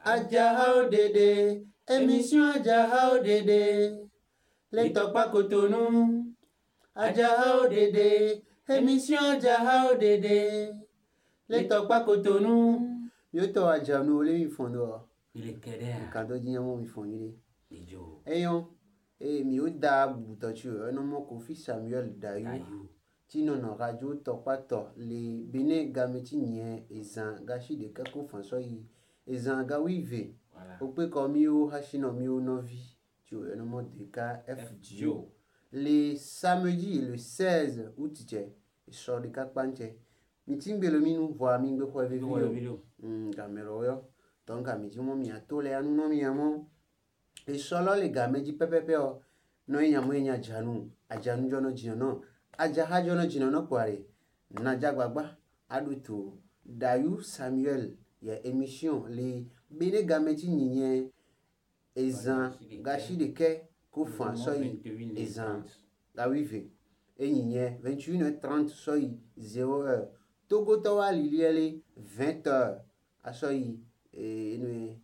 Adjahao Dédé, émission Adjahao Dédé. Les Tokpa Cotonou. Adjahao Dédé, émission Adjahao Dédé. Les Tokpa Cotonou. Yo to Adjahao le mi fondo. Il est kédé. Kado diamo mi fondi. Ijo. Eyon, mi o da butochu, no mo Kofi Samuel Dayu. Tino no radio Tokpa to le bene gameti nye ezan gashi de kako fanso yi. Ezan ga wive. Voilà. Ope komi o hashino mi o novi. Tu es no mo de KFGO. Le samedi le 16 août tche. So de kakpanche. Mitimbe le minu voa mingbe kwa video. Gamero yo. Donc a midi mo mi atole anu no mi amo. E solo le gameji pepepe o. No nyamo nya janu. Ajanu jono jino. Ajaha jono jino no kware. Na jagwagba aduto Dayu Samuel ya émission les bene gameti nyinye ezan gashi de ke ko fan soyi ezan gawive e nyinye 21h30 soyi 0h Togo tawa liliele 20h asoyi le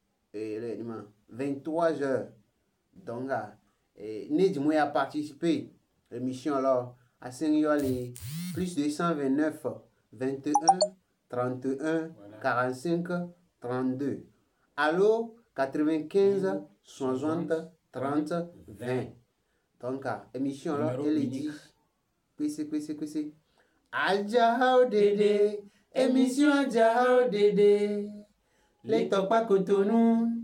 23h donc Nedi moi a participé l'émission alors à Saint-Yoli plus 229 21 31 voilà. 45 32 allo 95 60 30 20 donc émission là elle est dit PC Adjahao Dédé émission Adjahao Dédé les Tokpa Cotonou